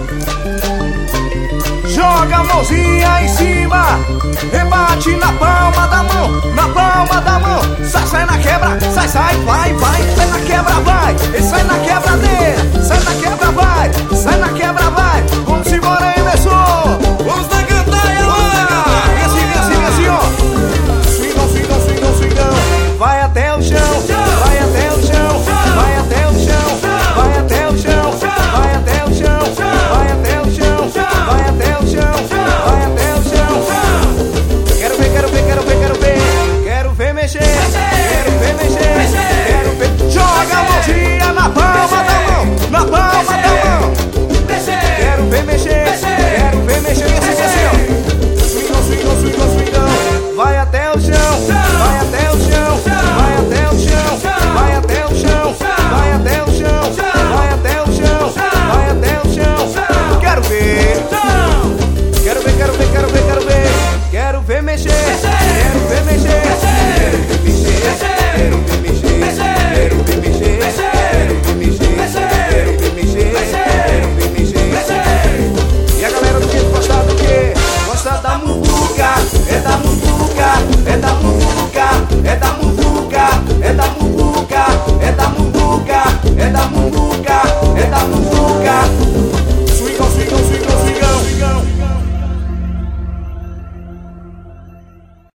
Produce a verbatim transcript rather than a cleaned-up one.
Joga a mãozinha em cima, rebate na palma da mão, na palma da mão. Sai, sai na quebra, sai, sai, vai, vai. Sai na quebra, vai, e sai na quebradeira. Sai na quebra, vai, sai na quebra, vai. Vamos embora, Emerson. Vamos na gandaia, lá. E assim, e assim, e assim, ó. Swingão, swingão, swingão, swingão. Vai até o chão, vai até o chão, vai até o chão, vai até o chão, vai até o chão, vai até o chão, vai até o chão, vai até o chão. Quero ver, quero ver, quero ver, quero ver. Quero ver mexer, quero ver mexer, quero ver. Joga a mãozinha na palma da mão, na palma da mão. Quero ver mexer, quero ver mexer, assim, assim, ó. Swingão, swingão, swingão, swingão. Vai até o chão, vai até o chão, vai até o chão, vai até o chão, vai até o chão, vai até o chão, vai até o chão. Quero ver, quero ver, quero ver, quero ver, quero ver, quero ver mexer, quero ver